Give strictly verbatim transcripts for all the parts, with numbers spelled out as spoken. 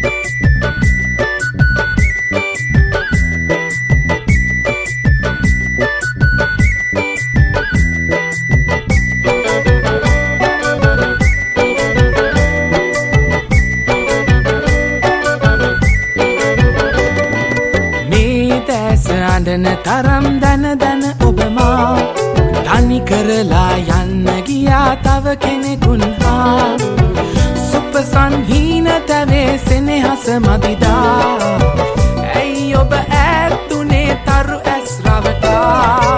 අඬන තරම් දන දන ඔබමා තනි කරලා යන්න ගියා තව කෙනෙකුන් හා සුපසන්හීන තවේ සෙනෙහස මදිදා ඇයි ඔබ ඈත්තුනේ තරු ඇස් රවටා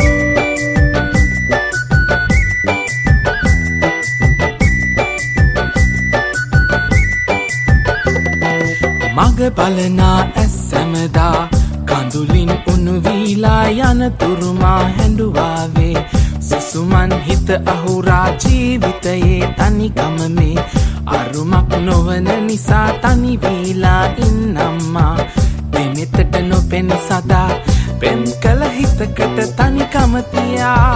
මග බලනා ඇස් සැමදා කඳුලින් උණු වීලා යන තුරුමා හැඬුවාවේ සුසුමන් හිත අහුරා ජීවිතයේ තනිකම මේ අරුමක් නොවන නිසා තනි වීලා ඉන්නම්මා දෙනෙතට නොපෙනි සදා පෙම් කළ හිතකට තනිකම තියා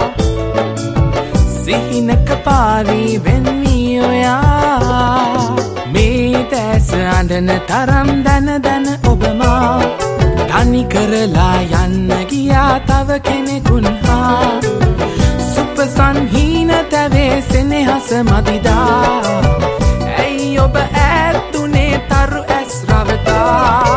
සිහිනක පාරී වෙන්වී ඔයා මේ දැස අඬන තරම් දන දන ඔබමා තනි කරලා යන්න ගියා තව කෙනෙකුන් හා සුපසන්හීන තවේ සෙනෙහස මදිදා ඇයි ඔබ ඈත්තුනේ තරු ඇස් රවටා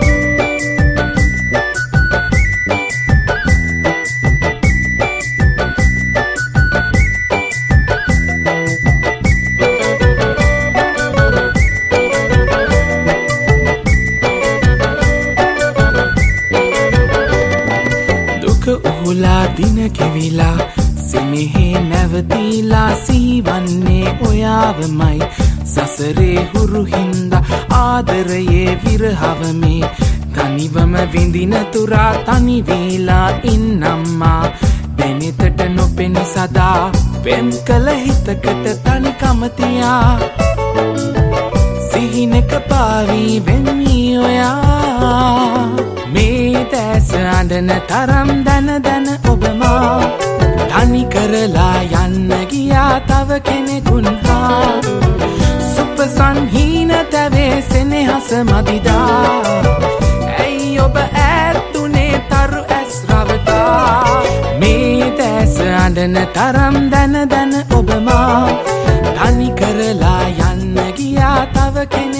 උහුලා දින කෙවිලා සෙනෙහේ නැවතිලා සීවන්නේ ඔයාවමයි සසරේ හුරු හින්දා ආදරයේ විරහවමේ තනිවම විඳින තුරා තනි වේලා ඉන්නම්මා දෙනෙතට නොපෙනි සදා පෙම් කළ හිතකට තනිකම තියා සිහිනක පාවී වෙන්වී ඔයා මේ දැස අඬන තරම් දන දන ඔබමා තනි කරලා යන්න ගියා තව කෙනෙකුන් හා සුපසන්හීන තවේ සෙනෙහස මදිදා ඇයි ඔබ ඈත්තුනේ තරු ඇස් රවටා මේ දැස අඬන තරම් දන දන ඔබමා තනි කරලා යන්න ගියා තව කෙනෙකුන්